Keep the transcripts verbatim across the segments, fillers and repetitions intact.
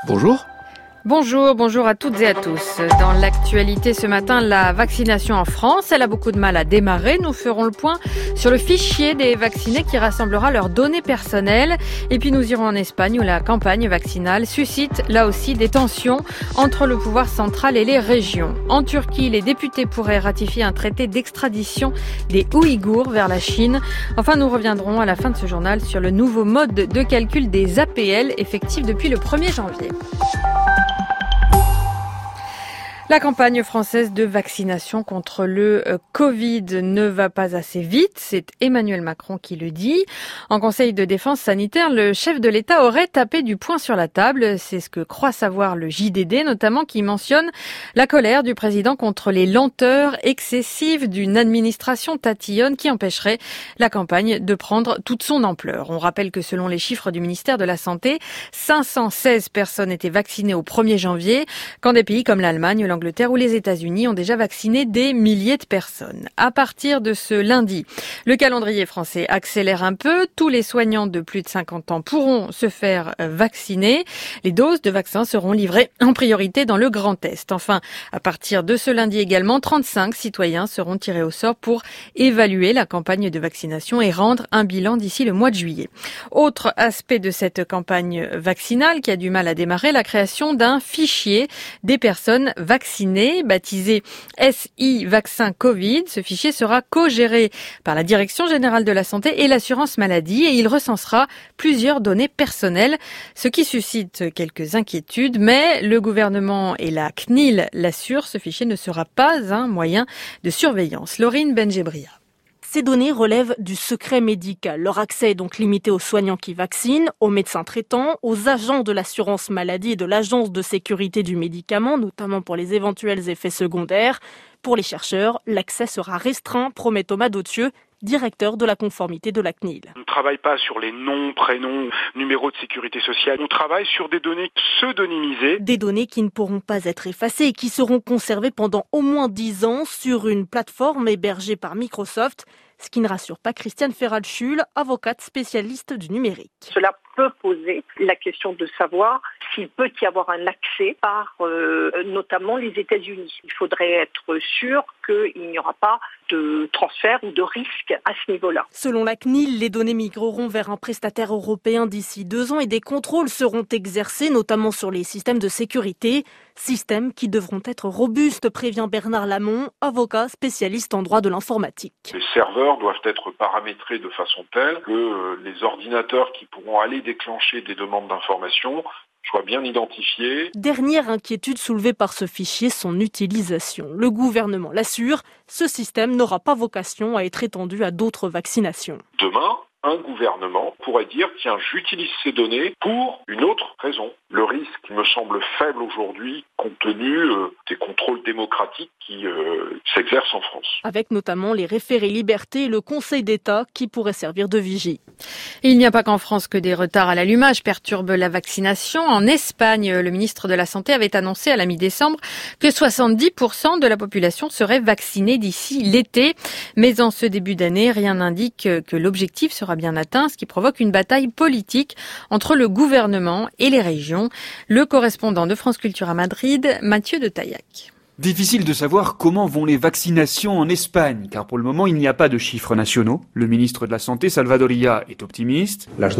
Bonjour. Bonjour, bonjour à toutes et à tous. Dans l'actualité ce matin, la vaccination en France, elle a beaucoup de mal à démarrer. Nous ferons le point sur le fichier des vaccinés qui rassemblera leurs données personnelles. Et puis nous irons en Espagne où la campagne vaccinale suscite là aussi des tensions entre le pouvoir central et les régions. En Turquie, les députés pourraient ratifier un traité d'extradition des Ouïghours vers la Chine. Enfin, nous reviendrons à la fin de ce journal sur le nouveau mode de calcul des A P L effectif depuis le premier janvier. La campagne française de vaccination contre le Covid ne va pas assez vite, c'est Emmanuel Macron qui le dit. En Conseil de défense sanitaire, le chef de l'État aurait tapé du poing sur la table. C'est ce que croit savoir le J D D, notamment qui mentionne la colère du président contre les lenteurs excessives d'une administration tatillonne qui empêcherait la campagne de prendre toute son ampleur. On rappelle que selon les chiffres du ministère de la Santé, cinq cent seize personnes étaient vaccinées au premier janvier, quand des pays comme l'Allemagne, l'Angleterre ou les États-Unis ont déjà vacciné des milliers de personnes. À partir de ce lundi, le calendrier français accélère un peu. Tous les soignants de plus de cinquante ans pourront se faire vacciner. Les doses de vaccins seront livrées en priorité dans le Grand Est. Enfin, à partir de ce lundi également, trente-cinq citoyens seront tirés au sort pour évaluer la campagne de vaccination et rendre un bilan d'ici le mois de juillet. Autre aspect de cette campagne vaccinale qui a du mal à démarrer, la création d'un fichier des personnes vaccinées. Baptisé S I Vaccin Covid. Ce fichier sera co-géré par la Direction générale de la santé et l'assurance maladie et il recensera plusieurs données personnelles, ce qui suscite quelques inquiétudes, mais le gouvernement et la C N I L l'assurent, ce fichier ne sera pas un moyen de surveillance. Laurine Benjebria. Ces données relèvent du secret médical. Leur accès est donc limité aux soignants qui vaccinent, aux médecins traitants, aux agents de l'assurance maladie et de l'agence de sécurité du médicament, notamment pour les éventuels effets secondaires. Pour les chercheurs, l'accès sera restreint, promet Thomas Dautieux, directeur de la conformité de la C N I L. On ne travaille pas sur les noms, prénoms, numéros de sécurité sociale. On travaille sur des données pseudonymisées. Des données qui ne pourront pas être effacées et qui seront conservées pendant au moins dix ans sur une plateforme hébergée par Microsoft. Ce qui ne rassure pas Christiane Ferralchul, avocate spécialiste du numérique. Cela peut poser la question de savoir s'il peut y avoir un accès par euh, notamment les États-Unis. Il faudrait être sûr qu'il n'y aura pas de transfert ou de risque à ce niveau-là. Selon la C N I L, les données migreront vers un prestataire européen d'ici deux ans et des contrôles seront exercés, notamment sur les systèmes de sécurité. Systèmes qui devront être robustes, prévient Bernard Lamont, avocat spécialiste en droit de l'informatique. Les serveurs doivent être paramétrés de façon telle que les ordinateurs qui pourront aller déclencher des demandes d'information soient bien identifiés. Dernière inquiétude soulevée par ce fichier, son utilisation. Le gouvernement l'assure, ce système n'aura pas vocation à être étendu à d'autres vaccinations. Demain, un gouvernement pourrait dire « Tiens, j'utilise ces données pour une autre raison ». Le risque me semble faible aujourd'hui compte tenu euh, des contrôles démocratiques qui euh, s'exercent en France. Avec notamment les référés liberté et le Conseil d'État qui pourraient servir de vigie. Et il n'y a pas qu'en France que des retards à l'allumage perturbent la vaccination. En Espagne, le ministre de la Santé avait annoncé à la mi-décembre que soixante-dix pour cent de la population serait vaccinée d'ici l'été. Mais en ce début d'année, rien n'indique que l'objectif sera bien atteint, ce qui provoque une bataille politique entre le gouvernement et les régions. Le correspondant de France Culture à Madrid, Mathieu de Taillac. Difficile de savoir comment vont les vaccinations en Espagne, car pour le moment, il n'y a pas de chiffres nationaux. Le ministre de la Santé, Salvador Illa, est optimiste. Les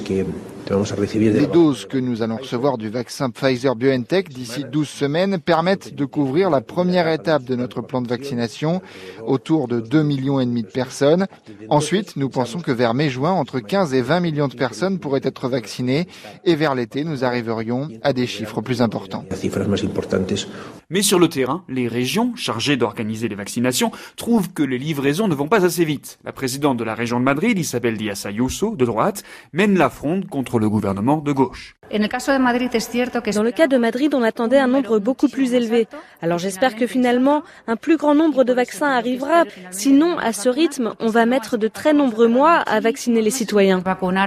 doses que nous allons recevoir du vaccin Pfizer-BioNTech d'ici douze semaines permettent de couvrir la première étape de notre plan de vaccination, autour de deux millions et demi de personnes. Ensuite, nous pensons que vers mai-juin, entre quinze et vingt millions de personnes pourraient être vaccinées, et vers l'été, nous arriverions à des chiffres plus importants. Mais sur le terrain, les régions, chargées d'organiser les vaccinations, trouvent que les livraisons ne vont pas assez vite. La présidente de la région de Madrid, Isabel Díaz Ayuso, de droite, mène la fronde contre le gouvernement de gauche. Dans le cas de Madrid, on attendait un nombre beaucoup plus élevé. Alors j'espère que finalement, un plus grand nombre de vaccins arrivera. Sinon, à ce rythme, on va mettre de très nombreux mois à vacciner les citoyens.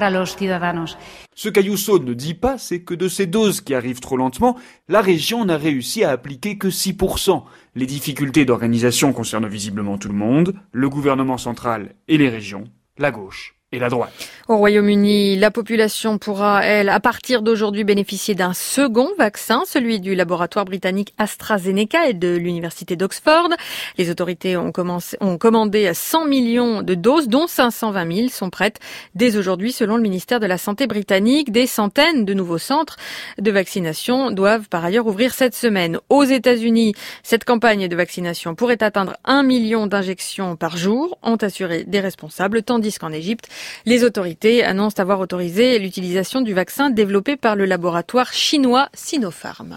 Ce qu'Ayuso ne dit pas, c'est que de ces doses qui arrivent trop lentement, la région n'a réussi à appliquer que six pour cent. Les difficultés d'organisation concernent visiblement tout le monde, le gouvernement central et les régions, la gauche et la droite. Au Royaume-Uni, la population pourra, elle, à partir d'aujourd'hui, bénéficier d'un second vaccin, celui du laboratoire britannique AstraZeneca et de l'université d'Oxford. Les autorités ont, commencé, ont commandé cent millions de doses, dont cinq cent vingt mille sont prêtes dès aujourd'hui, selon le ministère de la Santé britannique. Des centaines de nouveaux centres de vaccination doivent par ailleurs ouvrir cette semaine. Aux États-Unis, cette campagne de vaccination pourrait atteindre un million d'injections par jour, ont assuré des responsables, tandis qu'en Égypte, les autorités annoncent avoir autorisé l'utilisation du vaccin développé par le laboratoire chinois Sinopharm.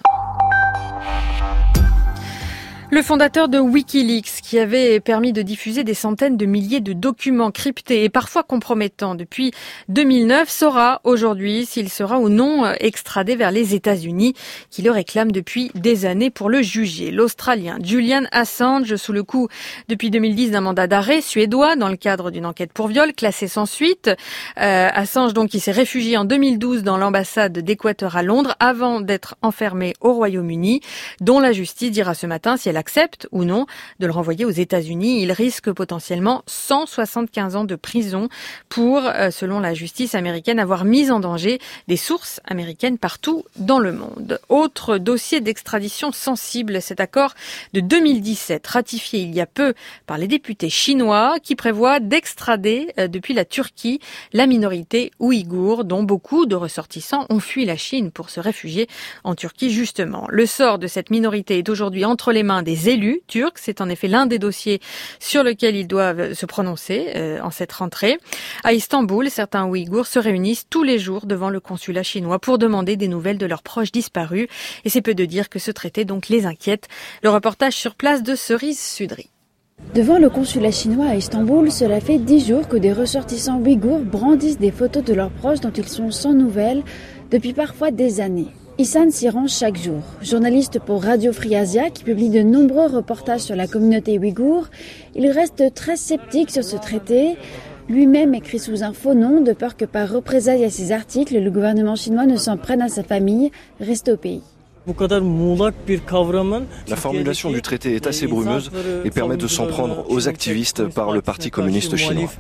Le fondateur de Wikileaks, qui avait permis de diffuser des centaines de milliers de documents cryptés et parfois compromettants depuis deux mille neuf, saura aujourd'hui s'il sera ou non extradé vers les États-Unis, qui le réclament depuis des années pour le juger. L'Australien Julian Assange, sous le coup depuis deux mille dix d'un mandat d'arrêt suédois dans le cadre d'une enquête pour viol classée sans suite. Euh, Assange, donc, qui s'est réfugié en deux mille douze dans l'ambassade d'Équateur à Londres avant d'être enfermé au Royaume-Uni, dont la justice dira ce matin si elle accepte ou non de le renvoyer aux États-Unis. Il risque potentiellement cent soixante-quinze ans de prison pour, selon la justice américaine, avoir mis en danger des sources américaines partout dans le monde. Autre dossier d'extradition sensible, cet accord de deux mille dix-sept, ratifié il y a peu par les députés chinois, qui prévoit d'extrader depuis la Turquie la minorité ouïghour, dont beaucoup de ressortissants ont fui la Chine pour se réfugier en Turquie justement. Le sort de cette minorité est aujourd'hui entre les mains des des élus turcs. C'est en effet l'un des dossiers sur lequel ils doivent se prononcer euh, en cette rentrée. À Istanbul, certains Ouïghours se réunissent tous les jours devant le consulat chinois pour demander des nouvelles de leurs proches disparus. Et c'est peu de dire que ce traité donc les inquiète. Le reportage sur place de Cerise Sudry. Devant le consulat chinois à Istanbul, cela fait dix jours que des ressortissants ouïghours brandissent des photos de leurs proches dont ils sont sans nouvelles depuis parfois des années. Issan s'y rend chaque jour. Journaliste pour Radio Free Asia, qui publie de nombreux reportages sur la communauté ouïghour, il reste très sceptique sur ce traité. Lui-même écrit sous un faux nom, de peur que par représailles à ses articles, le gouvernement chinois ne s'en prenne à sa famille, reste au pays. La formulation du traité est assez brumeuse et permet de s'en prendre aux activistes par le Parti communiste chinois.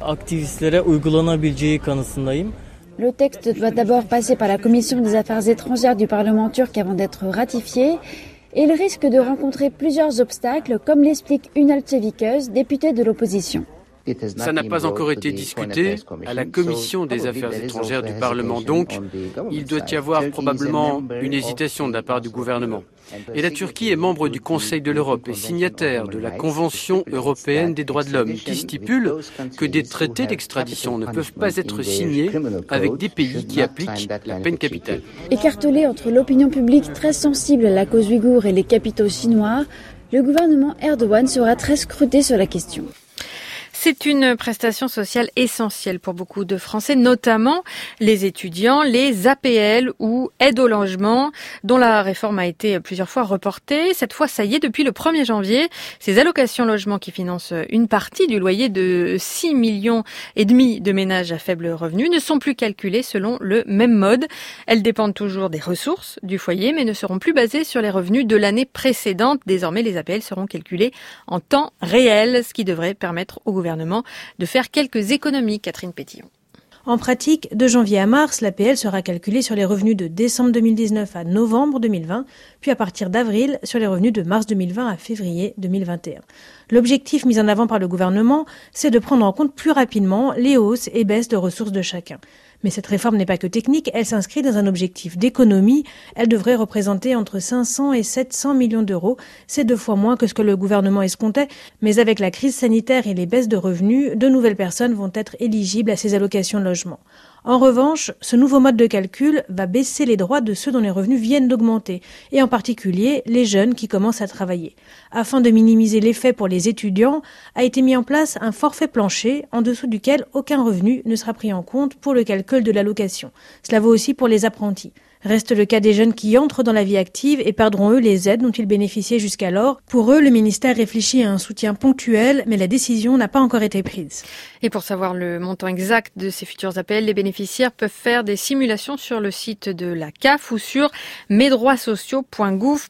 Le texte doit d'abord passer par la Commission des affaires étrangères du Parlement turc avant d'être ratifié. Et il risque de rencontrer plusieurs obstacles, comme l'explique Ünal Çeviköz, députée de l'opposition. Ça n'a pas encore été discuté à la Commission des affaires étrangères du Parlement, donc il doit y avoir probablement une hésitation de la part du gouvernement. Et la Turquie est membre du Conseil de l'Europe et signataire de la Convention européenne des droits de l'homme, qui stipule que des traités d'extradition ne peuvent pas être signés avec des pays qui appliquent la peine capitale. Écartelé entre l'opinion publique très sensible à la cause ouïghour et les capitaux chinois, le gouvernement Erdogan sera très scruté sur la question. C'est une prestation sociale essentielle pour beaucoup de Français, notamment les étudiants, les A P L ou aides au logement, dont la réforme a été plusieurs fois reportée. Cette fois, ça y est, depuis le premier janvier, ces allocations logement qui financent une partie du loyer de six millions et demi de ménages à faible revenu ne sont plus calculées selon le même mode. Elles dépendent toujours des ressources du foyer, mais ne seront plus basées sur les revenus de l'année précédente. Désormais, les A P L seront calculées en temps réel, ce qui devrait permettre au gouvernement de faire quelques économies. Catherine Pétillon. En pratique, de janvier à mars, l'A P L sera calculée sur les revenus de décembre deux mille dix-neuf à novembre deux mille vingt, puis à partir d'avril sur les revenus de mars deux mille vingt à février deux mille vingt et un. L'objectif mis en avant par le gouvernement, c'est de prendre en compte plus rapidement les hausses et baisses de ressources de chacun. Mais cette réforme n'est pas que technique, elle s'inscrit dans un objectif d'économie. Elle devrait représenter entre cinq cents et sept cents millions d'euros. C'est deux fois moins que ce que le gouvernement escomptait. Mais avec la crise sanitaire et les baisses de revenus, de nouvelles personnes vont être éligibles à ces allocations de logement. En revanche, ce nouveau mode de calcul va baisser les droits de ceux dont les revenus viennent d'augmenter, et en particulier les jeunes qui commencent à travailler. Afin de minimiser l'effet pour les étudiants, a été mis en place un forfait plancher en dessous duquel aucun revenu ne sera pris en compte pour le calcul de l'allocation. Cela vaut aussi pour les apprentis. Reste le cas des jeunes qui entrent dans la vie active et perdront eux les aides dont ils bénéficiaient jusqu'alors. Pour eux, le ministère réfléchit à un soutien ponctuel, mais la décision n'a pas encore été prise. Et pour savoir le montant exact de ces futurs A P L, les bénéficiaires peuvent faire des simulations sur le site de la C A F ou sur mes droits sociaux point gouv point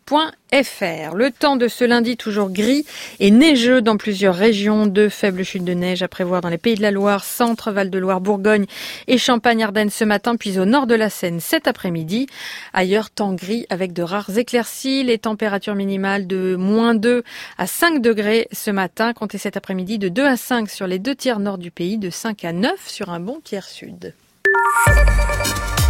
F R. Le temps de ce lundi toujours gris et neigeux dans plusieurs régions. De faibles chutes de neige à prévoir dans les Pays de la Loire, Centre, Val-de-Loire, Bourgogne et Champagne-Ardenne ce matin, puis au nord de la Seine cet après-midi. Ailleurs, temps gris avec de rares éclaircies. Les températures minimales de moins deux à cinq degrés ce matin. Comptez cet après-midi de deux à cinq sur les deux tiers nord du pays, de cinq à neuf sur un bon tiers sud.